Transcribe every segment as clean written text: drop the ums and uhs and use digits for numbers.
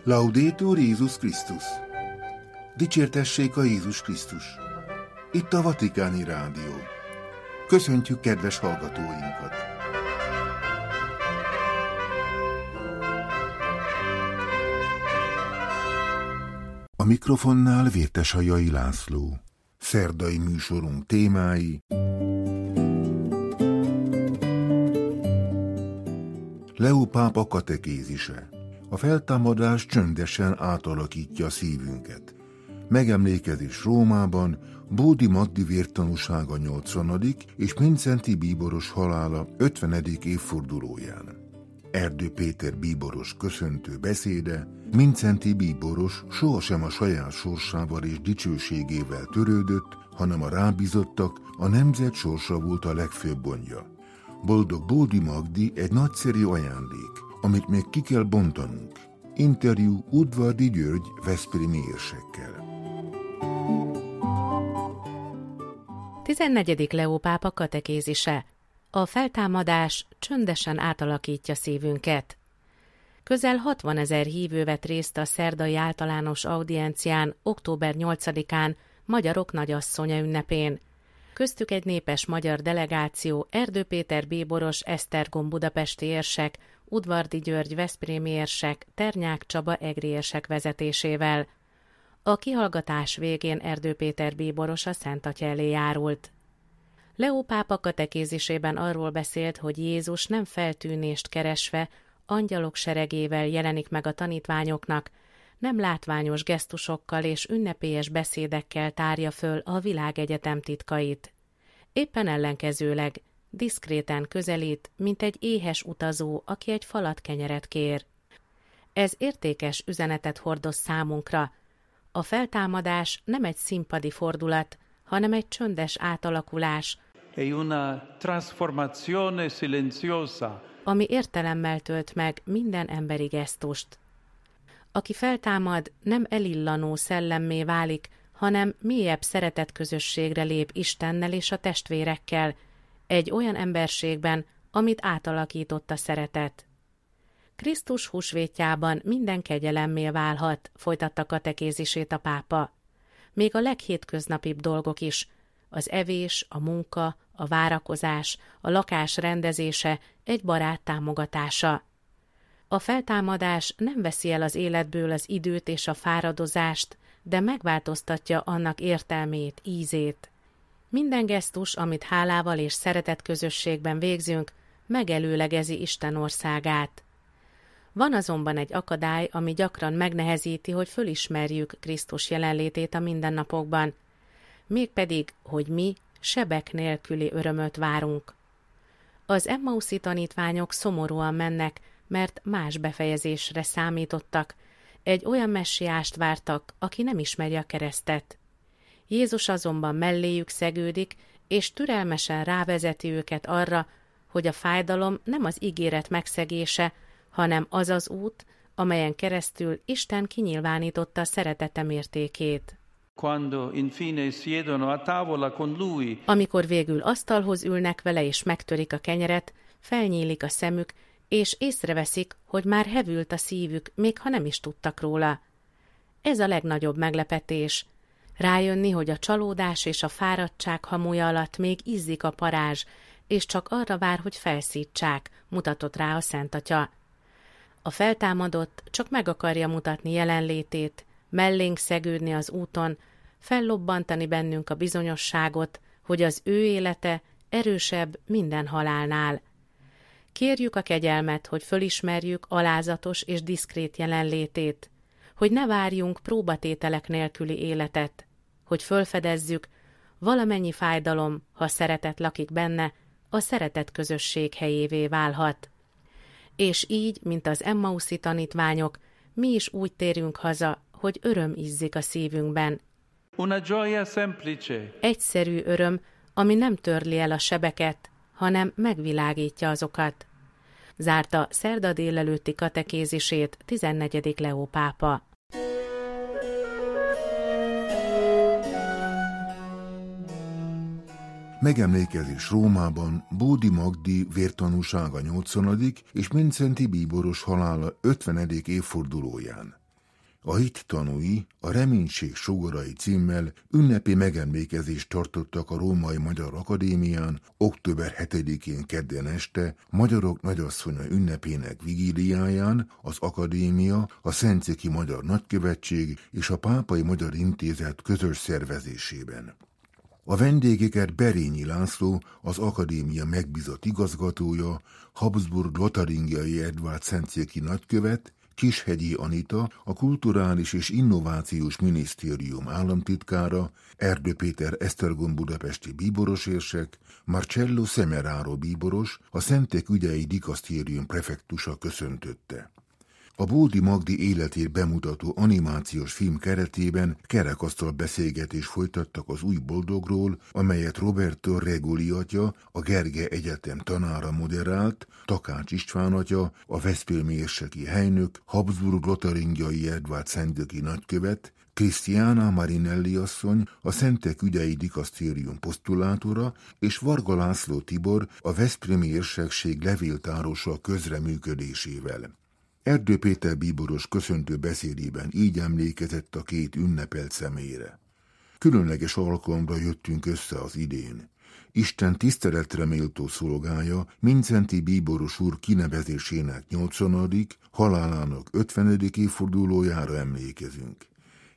Laudetur Jézus Krisztus! Dicsértessék a Jézus Krisztus! Itt a Vatikáni Rádió. Köszöntjük kedves hallgatóinkat! A mikrofonnál Vértesajai László. Szerdai műsorunk témái: Leó pápa katekézise. A feltámadás csöndesen átalakítja szívünket. Megemlékezés Rómában, Bódi Magdi vértanúsága 80. és Mindszenty bíboros halála 50. évfordulóján. Erdő Péter bíboros köszöntő beszéde: Mindszenty bíboros sohasem a saját sorsával és dicsőségével törődött, hanem a rábízottak, a nemzet sorsa volt a legfőbb gondja. Boldog Bódi Magdi egy nagyszerű ajándék, amit még ki kell bontanunk. Interjú Udvardy György veszprémi érsekkel. 14. Leó pápa katekézise. A feltámadás csöndesen átalakítja szívünket. Közel 60 000 hívő vett részt a szerdai általános audiencián október 8-án Magyarok Nagyasszonya ünnepén. Köztük egy népes magyar delegáció, Erdő Péter bíboros, Esztergom budapesti érsek, Udvardy György veszprémi érsek, Ternyák Csaba egri érsek vezetésével. A kihallgatás végén Erdő Péter bíboros a Szent Atya elé járult. Leó pápa katekézisében arról beszélt, hogy Jézus nem feltűnést keresve, angyalok seregével jelenik meg a tanítványoknak, nem látványos gesztusokkal és ünnepélyes beszédekkel tárja föl a világegyetem titkait. Éppen ellenkezőleg diszkréten közelít, mint egy éhes utazó, aki egy falat kenyeret kér. Ez értékes üzenetet hordoz számunkra. A feltámadás nem egy színpadi fordulat, hanem egy csöndes átalakulás, ami értelemmel tölt meg minden emberi gesztust. Aki feltámad, nem elillanó szellemmé válik, hanem mélyebb szeretetközösségre lép Istennel és a testvérekkel, egy olyan emberségben, amit átalakított a szeretet. Krisztus húsvétjában minden kegyelemmé válhat, folytatta katekézisét a pápa. Még a leghétköznapibb dolgok is, az evés, a munka, a várakozás, a lakás rendezése, egy barát támogatása. A feltámadás nem veszi el az életből az időt és a fáradozást, de megváltoztatja annak értelmét, ízét. Minden gesztus, amit hálával és szeretetközösségben végzünk, megelőlegezi Isten országát. Van azonban egy akadály, ami gyakran megnehezíti, hogy fölismerjük Krisztus jelenlétét a mindennapokban, mégpedig, hogy mi sebek nélküli örömöt várunk. Az emmauszi tanítványok szomorúan mennek, mert más befejezésre számítottak, egy olyan messiást vártak, aki nem ismeri a keresztet. Jézus azonban melléjük szegődik, és türelmesen rávezeti őket arra, hogy a fájdalom nem az ígéret megszegése, hanem az az út, amelyen keresztül Isten kinyilvánította szeretete mértékét. Amikor végül asztalhoz ülnek vele és megtörik a kenyeret, felnyílik a szemük, és észreveszik, hogy már hevült a szívük, még ha nem is tudtak róla. Ez a legnagyobb meglepetés. Rájönni, hogy a csalódás és a fáradtság hamuja alatt még izzik a parázs, és csak arra vár, hogy felszítsák, mutatott rá a Szent Atya. A feltámadott csak meg akarja mutatni jelenlétét, mellénk szegődni az úton, fellobbantani bennünk a bizonyosságot, hogy az ő élete erősebb minden halálnál. Kérjük a kegyelmet, hogy fölismerjük alázatos és diszkrét jelenlétét, hogy ne várjunk próbatételek nélküli életet, hogy fölfedezzük, valamennyi fájdalom, ha szeretet lakik benne, a szeretet közösség helyévé válhat. És így, mint az emmauszi tanítványok, mi is úgy térünk haza, hogy öröm izzik a szívünkben. Una gioia semplice. Egyszerű öröm, ami nem törli el a sebeket, hanem megvilágítja azokat. Zárta szerda délelőtti katekézisét 14. Leó pápa. Megemlékezés Rómában, Bódi Magdi vértanúsága 80. és Mindszenty bíboros halála 50. évfordulóján. A hit tanúi a Reménység sugarai címmel ünnepi megemlékezést tartottak a Római Magyar Akadémián október 7-én kedden este Magyarok Nagyasszonya ünnepének vigíliáján az Akadémia, a Szentszéki Magyar Nagykövetség és a Pápai Magyar Intézet közös szervezésében. A vendégeket Berényi László, az akadémia megbízott igazgatója, Habsburg-Lotaringiai Edvárd szentszéki nagykövet, Kishegyi Anita, a Kulturális és Innovációs Minisztérium államtitkára, Erdő Péter Esztergom budapesti bíborosérsek, Marcello Semeraro bíboros, a Szentek ügyei dikasztérium prefektusa köszöntötte. A Bódi Magdi életét bemutató animációs film keretében kerekasztal beszélgetést folytattak az új boldogról, amelyet Roberto Regoli atya, a Gergely Egyetem tanára moderált, Takács István atya, a veszprémi érseki helynök, Habsburg-Lotaringiai Edvárd szentgyöki nagykövet, Krisztiána Marinelli asszony, a Szentek ügyei dikasztérium posztulátora, és Varga László Tibor, a veszprémi érsekség levéltárosa közreműködésével. Erdő Péter bíboros köszöntő beszédében így emlékezett a két ünnepelt személyre. Különleges alkalomra jöttünk össze az idén. Isten tiszteletre méltó szolgája, Mindszenty bíboros úr kinevezésének 80., halálának 50. évfordulójára emlékezünk.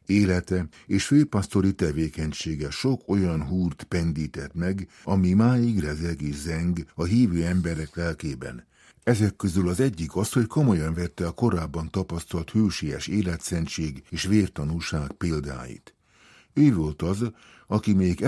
Élete és főpasztori tevékenysége sok olyan húrt pendített meg, ami máig rezeg és zeng a hívő emberek lelkében. Ezek közül az egyik az, hogy komolyan vette a korábban tapasztalt hősies életszentség és vértanúság példáit. Ő volt az, aki még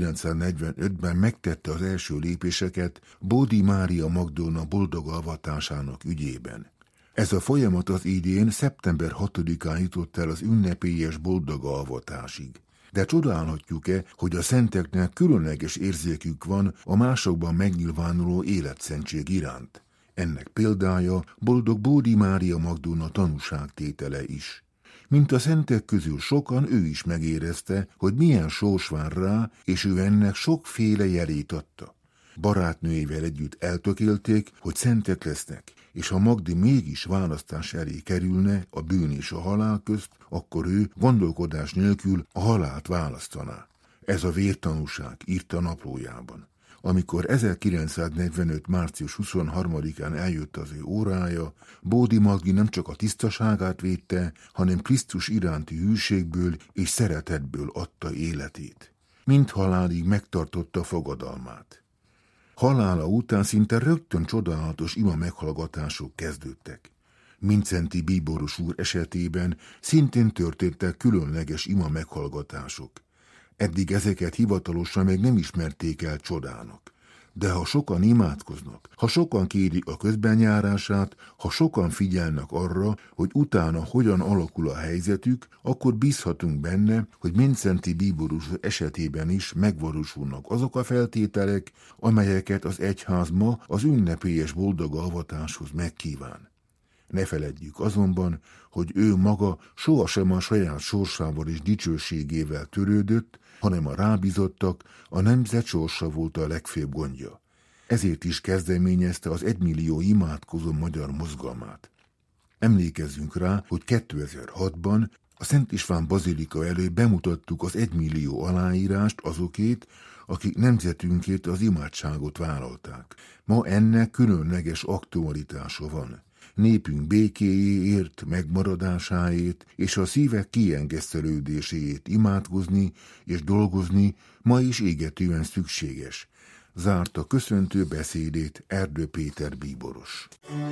1945-ben megtette az első lépéseket Bódi Mária Magdolna boldog avatásának ügyében. Ez a folyamat az idén szeptember 6-án jutott el az ünnepélyes boldog avatásig. De csodálhatjuk-e, hogy a szenteknek különleges érzékük van a másokban megnyilvánuló életszentség iránt? Ennek példája boldog Bódi Mária Magdolna tanúságtétele is. Mint a szentek közül sokan, ő is megérezte, hogy milyen sors vár rá, és ő ennek sokféle jelét adta. Barátnőivel együtt eltökélték, hogy szentek lesznek, és ha Magdi mégis választás elé kerülne a bűn és a halál közt, akkor ő gondolkodás nélkül a halált választaná. Ez a vértanúság, írta naplójában. Amikor 1945. március 23-án eljött az ő órája, Bódi Magdi nem csak a tisztaságát védte, hanem Krisztus iránti hűségből és szeretetből adta életét. Mind halálig megtartotta fogadalmát. Halála után szinte rögtön csodálatos ima meghallgatások kezdődtek. Mindszenty bíboros úr esetében szintén történtek különleges ima meghallgatások. Eddig ezeket hivatalosan még nem ismerték el csodának. De ha sokan imádkoznak, ha sokan kérik a közbenjárását, ha sokan figyelnek arra, hogy utána hogyan alakul a helyzetük, akkor bízhatunk benne, hogy Mindszenty bíboros esetében is megvalósulnak azok a feltételek, amelyeket az egyház ma az ünnepélyes boldog avatáshoz megkíván. Ne feledjük azonban, hogy ő maga sohasem a saját sorsával és dicsőségével törődött, hanem a rábízottak, a nemzet sorsa volt a legfőbb gondja. Ezért is kezdeményezte az 1 millió imádkozó magyar mozgalmát. Emlékezzünk rá, hogy 2006-ban a Szent István bazilika elé bemutattuk az 1 millió aláírást azokét, akik nemzetünkért az imádságot vállalták. Ma ennek különleges aktualitása van. Népünk békéjéért, megmaradásáért és a szívek kiengesztelődéséért imádkozni és dolgozni ma is égetően szükséges. Zárta köszöntő beszédét Erdő Péter bíboros.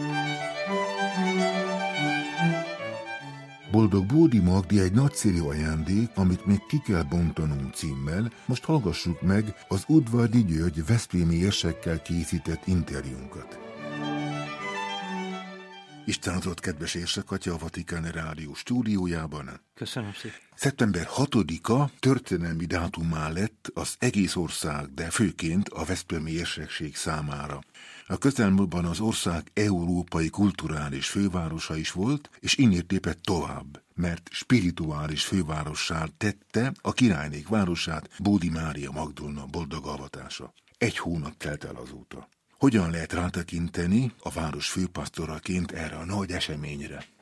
Boldog Bódi Magdi egy nagyszerű ajándék, amit még ki kell bontanunk címmel. Most hallgassuk meg az Udvardi György veszprémi érsekkel készített interjúnkat. Isten adott, kedves érsekatya, a Vatikán Rádió stúdiójában. Köszönöm szépen. Szeptember 6-a történelmi dátummá lett az egész ország, de főként a veszprémi érsekség számára. A közelmúltban az ország európai kulturális fővárosa is volt, és innét lépett tovább, mert spirituális fővárossá tette a királynék városát Bódi Mária Magdolna boldog avatása. 1 hónap telt el azóta. Hogyan lehet rátekinteni a város főpasztoraként erre a nagy eseményre?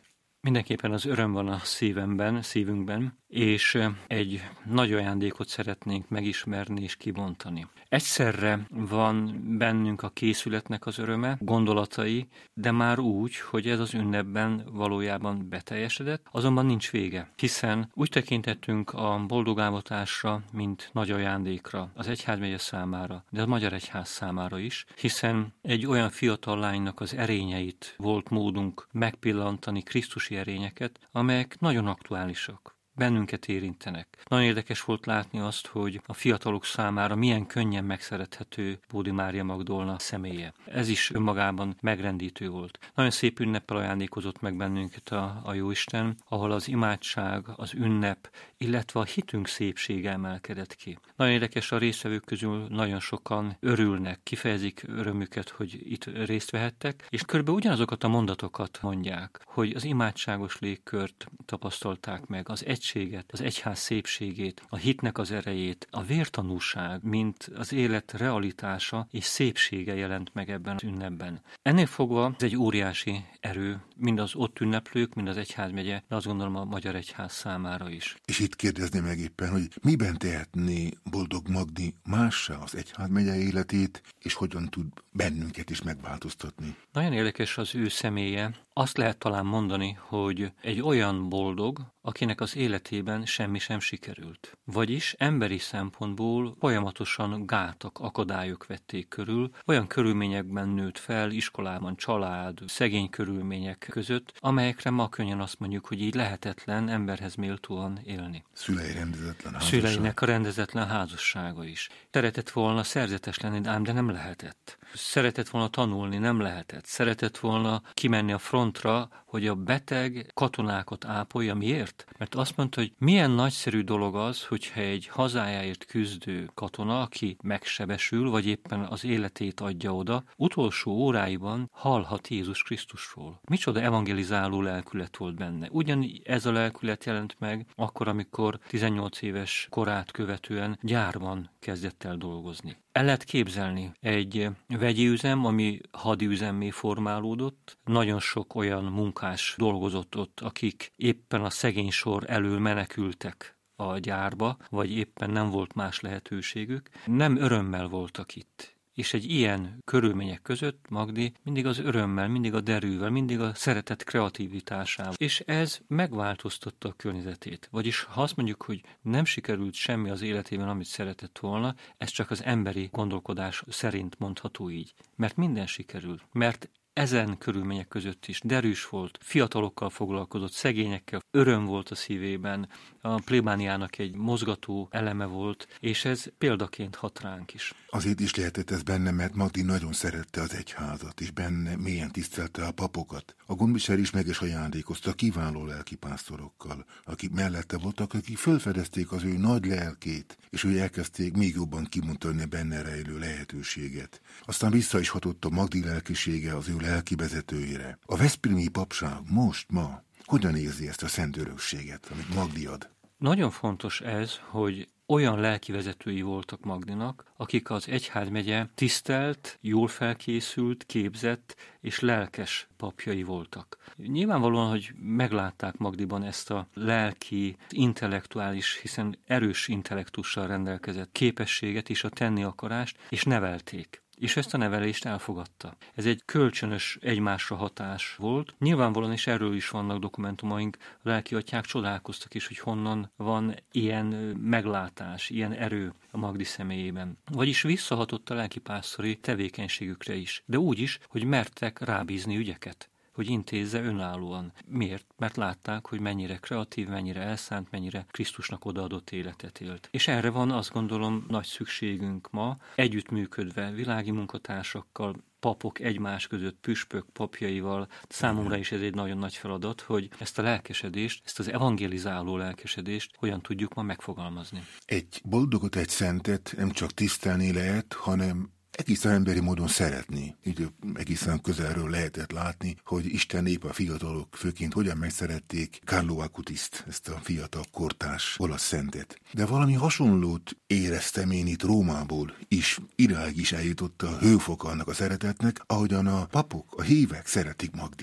Mindenképpen az öröm van a szívünkben, és egy nagy ajándékot szeretnénk megismerni és kibontani. Egyszerre van bennünk a készületnek az öröme, gondolatai, de már úgy, hogy ez az ünnepben valójában beteljesedett, azonban nincs vége, hiszen úgy tekintettünk a boldogávotásra, mint nagy ajándékra az egyházmegye számára, de a Magyar Egyház számára is, hiszen egy olyan fiatal lánynak az erényeit volt módunk megpillantani, krisztusi erényeket, amelyek nagyon aktuálisak. Bennünket érintenek. Nagyon érdekes volt látni azt, hogy a fiatalok számára milyen könnyen megszerethető Bódi Mária Magdolna személye. Ez is önmagában megrendítő volt. Nagyon szép ünneppel ajándékozott meg bennünket a Jóisten, ahol az imádság, az ünnep, illetve a hitünk szépsége emelkedett ki. Nagyon érdekes, a résztvevők közül nagyon sokan örülnek, kifejezik örömüket, hogy itt részt vehettek, és körülbelül ugyanazokat a mondatokat mondják, hogy az imádságos légkört tapasztalták meg, az az egyház szépségét, a hitnek az erejét, a vértanúság, mint az élet realitása és szépsége jelent meg ebben az ünnepben. Ennél fogva ez egy óriási erő, mind az ott ünneplők, mind az egyházmegye, de azt gondolom a Magyar Egyház számára is. És itt kérdezni meg éppen, hogy miben tehetné Boldog Magdi mássá az egyházmegye életét, és hogyan tud bennünket is megváltoztatni. Nagyon érdekes az ő személye. Azt lehet talán mondani, hogy egy olyan boldog, akinek az életében semmi sem sikerült. Vagyis emberi szempontból folyamatosan gátak, akadályok vették körül, olyan körülményekben nőtt fel, iskolában, család, szegény körülmények között, amelyekre ma könnyen azt mondjuk, hogy így lehetetlen emberhez méltóan élni. Szüleinek a rendezetlen házassága is. Szeretett volna szerzetes lenni, ám de nem lehetett. Szeretett volna tanulni, nem lehetett. Szeretett volna kimenni a frontra, hogy a beteg katonákat ápolja. Miért? Mert azt mondta, hogy milyen nagyszerű dolog az, hogyha egy hazájáért küzdő katona, aki megsebesül, vagy éppen az életét adja oda, utolsó óráiban hallhat Jézus Krisztusról. Micsoda evangelizáló lelkület volt benne. Ugyan ez a lelkület jelent meg akkor, amikor 18 éves korát követően gyárban kezdett el dolgozni. El lehet képzelni egy vegyi üzem, ami hadi üzemmé formálódott. Nagyon sok olyan munkás dolgozott ott, akik éppen a szegény sor elől menekültek a gyárba, vagy éppen nem volt más lehetőségük. Nem örömmel voltak itt. És egy ilyen körülmények között Magdi mindig az örömmel, mindig a derűvel, mindig a szeretet kreativitásával. És ez megváltoztatta a környezetét. Vagyis ha azt mondjuk, hogy nem sikerült semmi az életében, amit szeretett volna, ez csak az emberi gondolkodás szerint mondható így. Mert minden sikerült. Mert ezen körülmények között is derűs volt, fiatalokkal foglalkozott, szegényekkel, öröm volt a szívében, a plébániának egy mozgató eleme volt, és ez példaként hat ránk is. Azért is lehetett ez benne, mert Magdi nagyon szerette az egyházat, és benne mélyen tisztelte a papokat. A gondviselő is meg is ajándékozta kiváló lelkipásztorokkal, akik mellette voltak, akik felfedezték az ő nagy lelkét, és ő elkezdték még jobban kimutatni benne rejlő lehetőséget. Aztán vissza is hatott a Magdi lelkisége az ő lelki vezetőjére. A veszprémi papság ma hogyan érzi ezt a szent örökséget, amit Magdi ad? Nagyon fontos ez, hogy olyan lelkivezetői voltak Magdinak, akik az egyházmegye tisztelt, jól felkészült, képzett és lelkes papjai voltak. Nyilvánvalóan, hogy meglátták Magdiban ezt a lelki, intellektuális, hiszen erős intellektussal rendelkezett képességet és a tenni akarást, és nevelték. És ezt a nevelést elfogadta. Ez egy kölcsönös egymásra hatás volt. Nyilvánvalóan is erről is vannak dokumentumaink. A lelkiatyák csodálkoztak is, hogy honnan van ilyen meglátás, ilyen erő a Magdi személyében. Vagyis visszahatott a lelkipásztori tevékenységükre is. De úgy is, hogy mertek rábízni ügyeket, hogy intézze önállóan. Miért? Mert látták, hogy mennyire kreatív, mennyire elszánt, mennyire Krisztusnak odaadott életet élt. És erre van, azt gondolom, nagy szükségünk ma, együttműködve világi munkatársakkal, papok egymás között, püspök papjaival. Számomra is ez egy nagyon nagy feladat, hogy ezt a lelkesedést, ezt az evangelizáló lelkesedést hogyan tudjuk ma megfogalmazni. Egy boldogot, egy szentet nem csak tisztelni lehet, hanem egészen emberi módon szeretni. Így egészen közelről lehetett látni, hogy Isten népe, a fiatalok főként hogyan megszerették Carlo Acutiszt, ezt a fiatal kortárs olasz szentet. De valami hasonlót éreztem én itt Rómából is, idáig is eljutott a hőfoka annak a szeretetnek, ahogyan a papok, a hívek szeretik Magdit.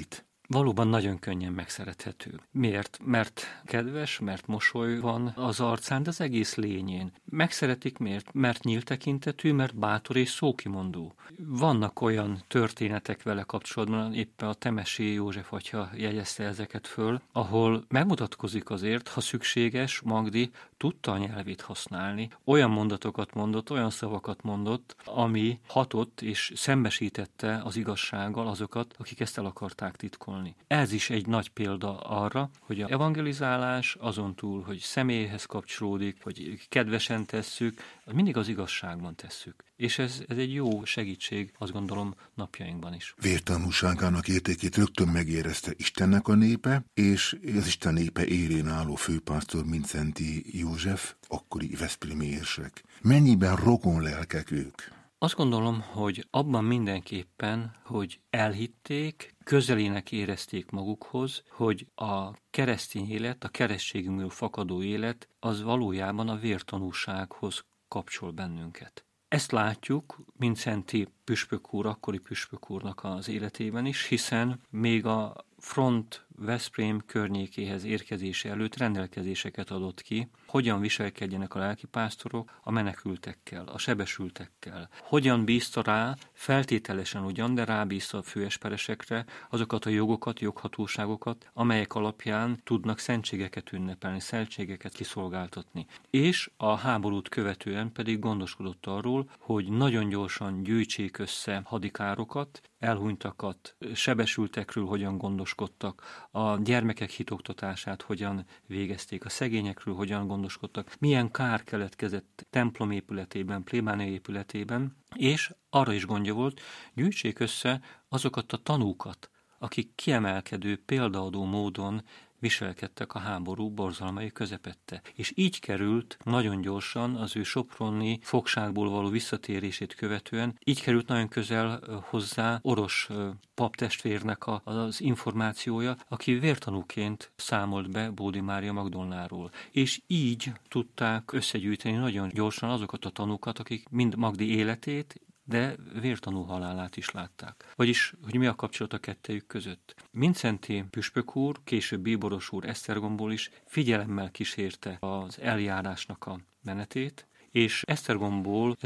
valóban nagyon könnyen megszerethető. Miért? Mert kedves, mert mosoly van az arcán, de az egész lényén. Megszeretik miért? Mert nyílt tekintetű, mert bátor és szókimondó. Vannak olyan történetek vele kapcsolatban, éppen a Temesi József atya jegyezte ezeket föl, ahol megmutatkozik azért, ha szükséges, Magdi tudta a nyelvét használni. Olyan mondatokat mondott, olyan szavakat mondott, ami hatott és szembesítette az igazsággal azokat, akik ezt el akarták titkolni. Ez is egy nagy példa arra, hogy az evangelizálás azon túl, hogy személyhez kapcsolódik, hogy kedvesen tesszük, mindig az igazságban tesszük. És ez egy jó segítség, azt gondolom, napjainkban is. Vértanúságának értékét rögtön megérezte Istennek a népe, és az Isten népe élén álló főpásztor Mindszenty József, akkori veszprémi érsek. Mennyiben rokon lelkek ők? Azt gondolom, hogy abban mindenképpen, hogy elhitték, közelének érezték magukhoz, hogy a keresztény élet, a keresztségünkből fakadó élet, az valójában a vértanúsághoz kapcsol bennünket. Ezt látjuk Mindszenty püspök úr, akkori püspök úrnak az életében is, hiszen még a front Veszprém környékéhez érkezése előtt rendelkezéseket adott ki, hogyan viselkedjenek a lelkipásztorok a menekültekkel, a sebesültekkel. Hogyan bízta rá, feltételesen ugyan, de rábízta a főesperesekre azokat a jogokat, joghatóságokat, amelyek alapján tudnak szentségeket ünnepelni, szentségeket kiszolgáltatni. És a háborút követően pedig gondoskodott arról, hogy nagyon gyorsan gyűjtsék össze hadikárokat, elhunytakat, sebesültekről hogyan gondoskodtak, a gyermekek hitoktatását hogyan végezték, a szegényekről hogyan gondoskodtak, milyen kár keletkezett templom épületében, plébánia épületében, és arra is gondja volt, gyűjtsék össze azokat a tanúkat, akik kiemelkedő, példaadó módon viselkedtek a háború borzalmai közepette. És így került nagyon gyorsan az ő soproni fogságból való visszatérését követően, így került nagyon közel hozzá Oros paptestvérnek az információja, aki vértanúként számolt be Bódi Mária Magdolnáról. És így tudták összegyűjteni nagyon gyorsan azokat a tanúkat, akik mind Magdi életét, de vértanú halálát is látták. Vagyis, hogy mi a kapcsolat a kettejük között. Mindszenty püspök úr, később bíboros úr Esztergomból is figyelemmel kísérte az eljárásnak a menetét, és Esztergomból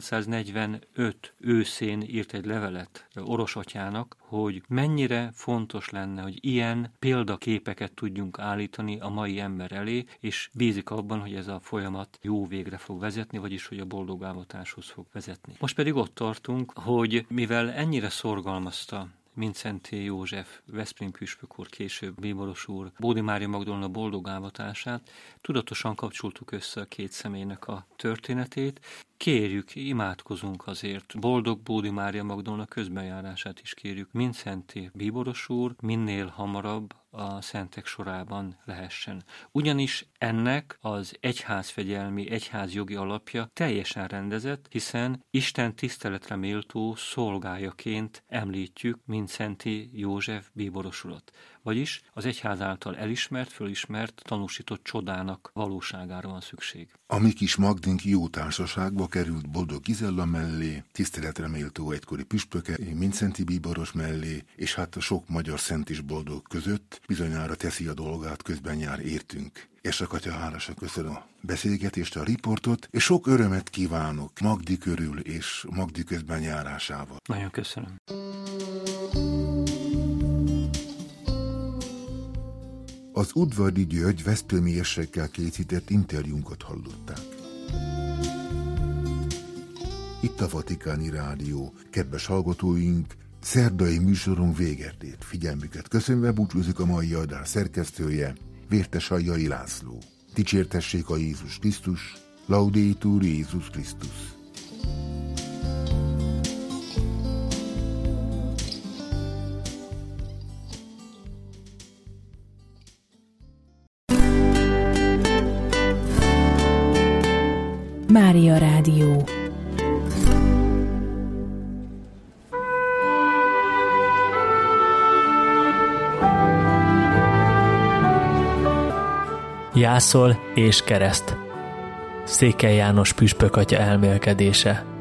1945 őszén írt egy levelet Oros atyának, hogy mennyire fontos lenne, hogy ilyen példaképeket tudjunk állítani a mai ember elé, és bízik abban, hogy ez a folyamat jó végre fog vezetni, vagyis hogy a boldog ávatáshoz fog vezetni. Most pedig ott tartunk, hogy mivel ennyire szorgalmazta Mindszenty József, veszprém püspök úr, később bíboros úr, Bódi Mária Magdolna boldog ávatását, tudatosan kapcsoltuk össze a két személynek a történetét. Kérjük, imádkozunk azért, boldog Bódi Mária Magdolna közbenjárását is kérjük. Mindszenty bíboros úr minél hamarabb a szentek sorában lehessen. Ugyanis ennek az egyházfegyelmi, egyházjogi alapja teljesen rendezett, hiszen Isten tiszteletre méltó szolgájaként említjük Mindszenty József bíboros urat. Vagyis az egyház által elismert, fölismert, tanúsított csodának valóságára van szükség. A mi kis Magdink jó társaságba került Boldog Gizella mellé, tiszteletre méltó egykori püspöke, Mindszenty bíboros mellé, és hát a sok magyar szent is boldog között bizonyára teszi a dolgát, közben jár értünk. És a Katya, hálásan köszönöm a beszélgetést, a riportot, és sok örömet kívánok Magdi körül és Magdi közben járásával. Nagyon köszönöm. Az Udvardi György veszprémi érsekkel készített interjúnkat hallották. Itt a Vatikáni Rádió. Kedves hallgatóink, szerdai műsorunk véget ért. Figyelmüket köszönve búcsúzik a mai adás szerkesztője, Vértesajjai László. Dicsértessék a Jézus Krisztus, Laudetur Jézus Krisztus. Mária Rádió. Jászol és kereszt. Székely János püspök atya elmélkedése.